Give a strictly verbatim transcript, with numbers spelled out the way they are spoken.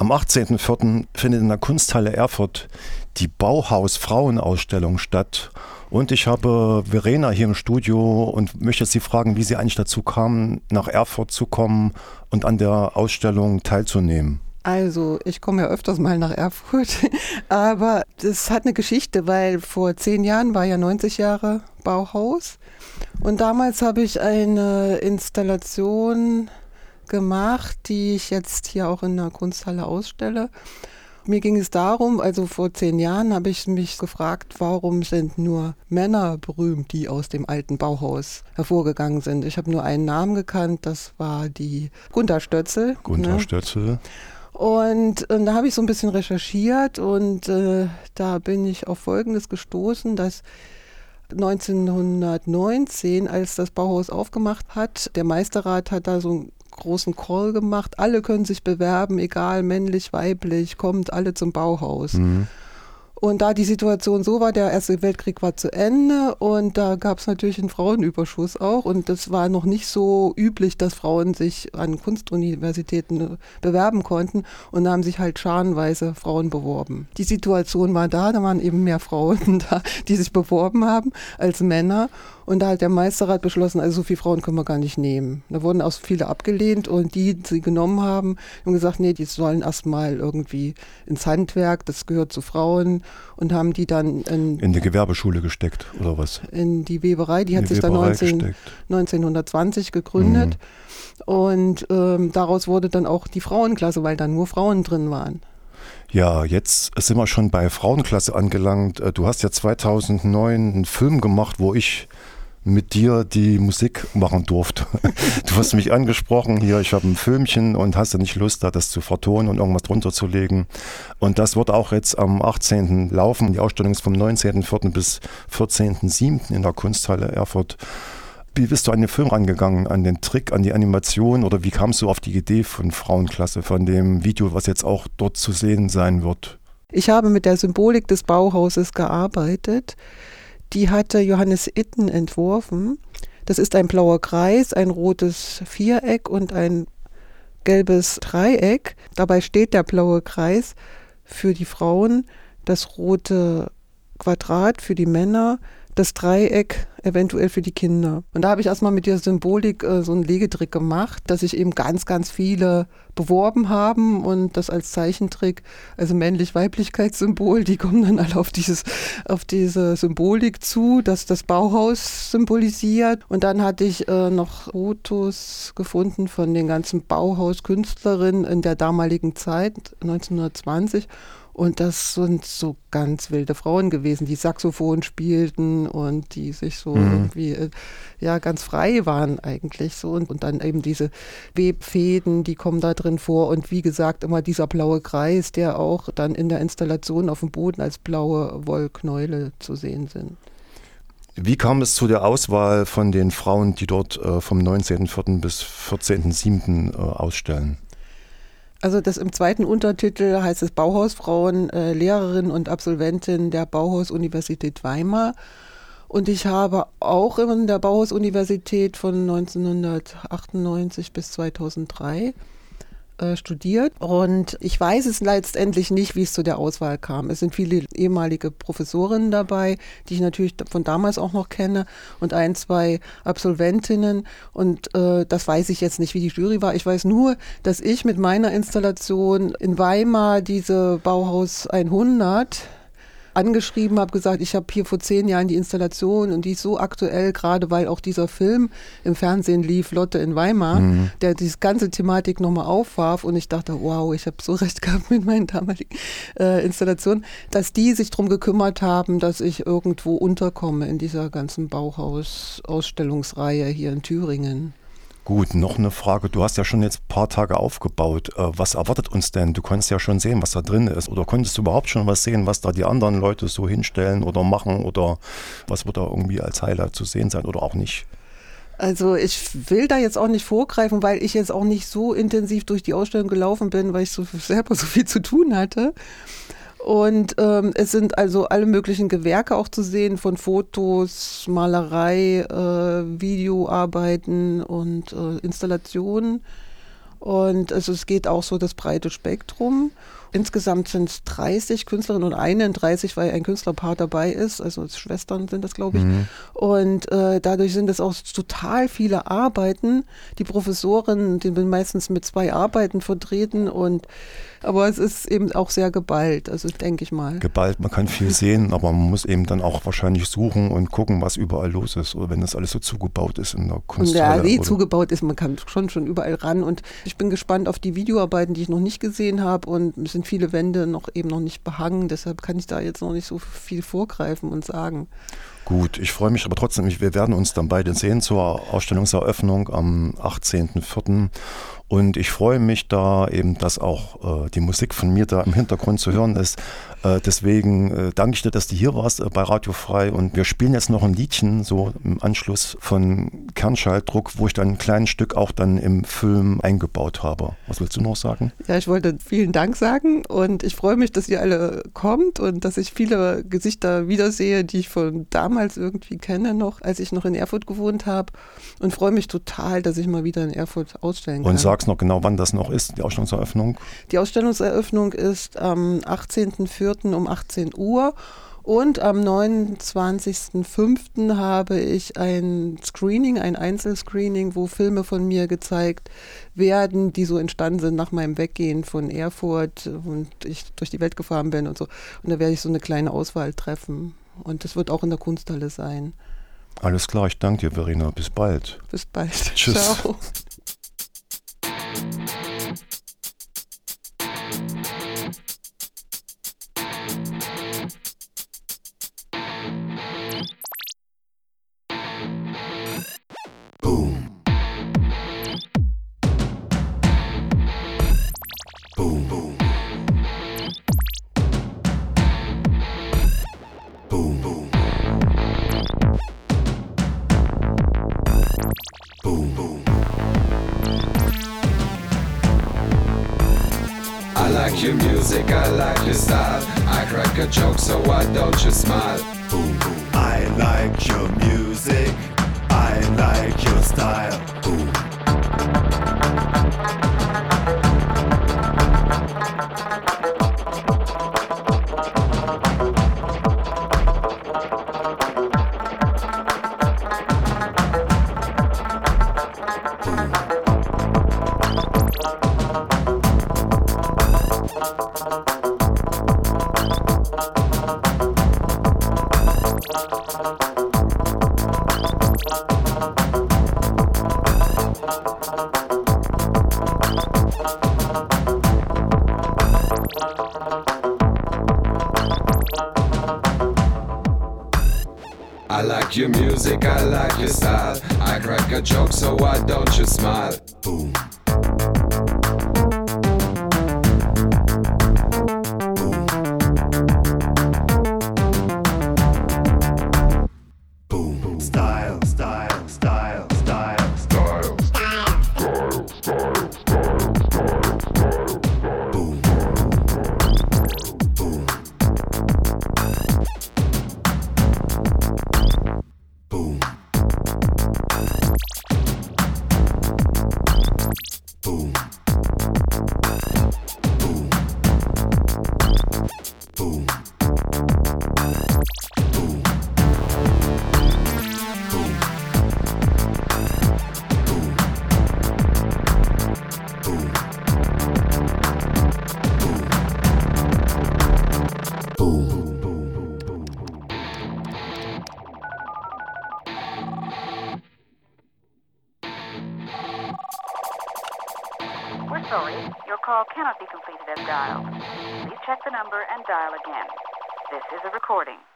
Am achtzehnten vierten findet in der Kunsthalle Erfurt die Bauhaus-Frauenausstellung statt. Und ich habe Verena hier im Studio und möchte Sie fragen, wie Sie eigentlich dazu kamen, nach Erfurt zu kommen und an der Ausstellung teilzunehmen. Also, ich komme ja öfters mal nach Erfurt, aber das hat eine Geschichte, weil vor zehn Jahren war ja neunzig Jahre Bauhaus und damals habe ich eine Installation gemacht, die ich jetzt hier auch in der Kunsthalle ausstelle. Mir ging es darum, also vor zehn Jahren habe ich mich gefragt, warum sind nur Männer berühmt, die aus dem alten Bauhaus hervorgegangen sind. Ich habe nur einen Namen gekannt, das war die Gunter Stötzel. Gunter ne? Stötzel. Und, und da habe ich so ein bisschen recherchiert und äh, da bin ich auf Folgendes gestoßen, dass neunzehnhundertneunzehn, als das Bauhaus aufgemacht hat, der Meisterrat hat da so einen großen Call gemacht, alle können sich bewerben, egal männlich, weiblich, kommt alle zum Bauhaus. Mhm. Und da die Situation so war, der Erste Weltkrieg war zu Ende und da gab es natürlich einen Frauenüberschuss auch und das war noch nicht so üblich, dass Frauen sich an Kunstuniversitäten bewerben konnten und da haben sich halt scharenweise Frauen beworben. Die Situation war da, da waren eben mehr Frauen da, die sich beworben haben als Männer und da hat der Meisterrat beschlossen, also so viele Frauen können wir gar nicht nehmen. Da wurden auch viele abgelehnt und die, die sie genommen haben, haben gesagt, nee, die sollen erstmal irgendwie ins Handwerk, das gehört zu Frauen. Und haben die dann in, in die Gewerbeschule gesteckt oder was? In die Weberei, die in hat die sich dann neunzehn, neunzehnhundertzwanzig gegründet. Mhm. Und ähm, daraus wurde dann auch die Frauenklasse, weil da nur Frauen drin waren. Ja, jetzt sind wir schon bei Frauenklasse angelangt. Du hast ja zweitausendneun einen Film gemacht, wo ich mit dir die Musik machen durfte. Du hast mich angesprochen, hier, ich habe ein Filmchen und hast du nicht Lust, da das zu vertonen und irgendwas drunter zu legen. Und das wird auch jetzt am achtzehnten laufen. Die Ausstellung ist vom neunzehnten vierten bis vierzehnten siebten in der Kunsthalle Erfurt. Wie bist du an den Film rangegangen, an den Trick, an die Animation oder wie kamst du auf die Idee von Frauenklasse, von dem Video, was jetzt auch dort zu sehen sein wird? Ich habe mit der Symbolik des Bauhauses gearbeitet. Die hatte Johannes Itten entworfen. Das ist ein blauer Kreis, ein rotes Viereck und ein gelbes Dreieck. Dabei steht der blaue Kreis für die Frauen, das rote Quadrat für die Männer, das Dreieck eventuell für die Kinder. Und da habe ich erstmal mit der Symbolik äh, so einen Legetrick gemacht, dass sich eben ganz, ganz viele beworben haben und das als Zeichentrick, also männlich-Weiblichkeitssymbol, die kommen dann alle auf, dieses, auf diese Symbolik zu, dass das Bauhaus symbolisiert. Und dann hatte ich äh, noch Fotos gefunden von den ganzen Bauhauskünstlerinnen in der damaligen Zeit, neunzehnhundertzwanzig. Und das sind so ganz wilde Frauen gewesen, die Saxophon spielten und die sich so mhm. irgendwie, ja, ganz frei waren eigentlich so. Und, und dann eben diese Webfäden, die kommen da drin vor. Und wie gesagt, immer dieser blaue Kreis, der auch dann in der Installation auf dem Boden als blaue Wollknäule zu sehen sind. Wie kam es zu der Auswahl von den Frauen, die dort äh, vom neunzehnten vierten bis vierzehnten siebten äh, ausstellen? Also das im zweiten Untertitel heißt es Bauhausfrauen, äh, Lehrerin und Absolventin der Bauhaus-Universität Weimar. Und ich habe auch in der Bauhaus-Universität von neunzehnhundertachtundneunzig bis zweitausenddrei äh, studiert. Und ich weiß es letztendlich nicht, wie es zu der Auswahl kam. Es sind viele ehemalige Professorinnen dabei, die ich natürlich von damals auch noch kenne und ein, zwei Absolventinnen. Und äh, das weiß ich jetzt nicht, wie die Jury war. Ich weiß nur, dass ich mit meiner Installation in Weimar diese Bauhaus hundert angeschrieben habe, gesagt, ich habe hier vor zehn Jahren die Installation und die ist so aktuell, gerade weil auch dieser Film im Fernsehen lief, Lotte in Weimar, mhm. der diese ganze Thematik nochmal aufwarf und ich dachte, wow, ich habe so recht gehabt mit meinen damaligen äh, Installationen, dass die sich darum gekümmert haben, dass ich irgendwo unterkomme in dieser ganzen Bauhaus-Ausstellungsreihe hier in Thüringen. Gut, noch eine Frage. Du hast ja schon jetzt ein paar Tage aufgebaut. Was erwartet uns denn? Du konntest ja schon sehen, was da drin ist. Oder konntest du überhaupt schon was sehen, was da die anderen Leute so hinstellen oder machen? Oder was wird da irgendwie als Highlight zu sehen sein oder auch nicht? Also ich will da jetzt auch nicht vorgreifen, weil ich jetzt auch nicht so intensiv durch die Ausstellung gelaufen bin, weil ich so selber so viel zu tun hatte. Und ähm, es sind also alle möglichen Gewerke auch zu sehen, von Fotos, Malerei, äh, Videoarbeiten und äh, Installationen. Und also es geht auch so das breite Spektrum. Insgesamt sind es dreißig Künstlerinnen und einunddreißig, weil ein Künstlerpaar dabei ist. Also Schwestern sind das, glaube ich. Mhm. Und äh, dadurch sind es auch total viele Arbeiten. Die Professoren, die sind meistens mit zwei Arbeiten vertreten. Und, aber es ist eben auch sehr geballt, also denke ich mal. Geballt, man kann viel sehen, aber man muss eben dann auch wahrscheinlich suchen und gucken, was überall los ist. Oder wenn das alles so zugebaut ist in der Kunsthalle. Ja, wie zugebaut ist, man kann schon schon überall ran. Und ich bin gespannt auf die Videoarbeiten, die ich noch nicht gesehen habe. Und es sind viele Wände noch eben noch nicht behangen. Deshalb kann ich da jetzt noch nicht so viel vorgreifen und sagen. Gut, ich freue mich aber trotzdem, wir werden uns dann beide sehen zur Ausstellungseröffnung am achtzehnten vierten Und ich freue mich da eben, dass auch äh, die Musik von mir da im Hintergrund zu hören ist. Äh, deswegen äh, danke ich dir, dass du hier warst äh, bei Radio Frei. Und wir spielen jetzt noch ein Liedchen, so im Anschluss von Kernschalldruck, wo ich dann ein kleines Stück auch dann im Film eingebaut habe. Was willst du noch sagen? Ja, ich wollte vielen Dank sagen und ich freue mich, dass ihr alle kommt und dass ich viele Gesichter wiedersehe, die ich von damals irgendwie kenne noch, als ich noch in Erfurt gewohnt habe, und freue mich total, dass ich mal wieder in Erfurt ausstellen kann. Und sag's noch genau, wann das noch ist, die Ausstellungseröffnung? Die Ausstellungseröffnung ist am achtzehnten vierten um achtzehn Uhr. Und am neunundzwanzigsten fünften habe ich ein Screening, ein Einzelscreening, wo Filme von mir gezeigt werden, die so entstanden sind nach meinem Weggehen von Erfurt und ich durch die Welt gefahren bin und so. Und da werde ich so eine kleine Auswahl treffen. Und das wird auch in der Kunsthalle sein. Alles klar, ich danke dir, Verena. Bis bald. Bis bald. Tschüss. Ciao. Boom. Boom, boom. Boom, boom. Boom, boom. I like your music, I like your style. I crack a joke, so why don't you smile? Boom, boom. I like your music, I like your style. Boom. I like your music, I like your style. I crack a joke, so why don't you smile? Boom. Boom. Boom. Style, style, style, style, style, style, style, style, style, style. Boom. Boom. Boom. Boom. Boom. Boom. Boom. We're sorry, your call cannot be completed as dialed. Please check the number and dial again. This is a recording.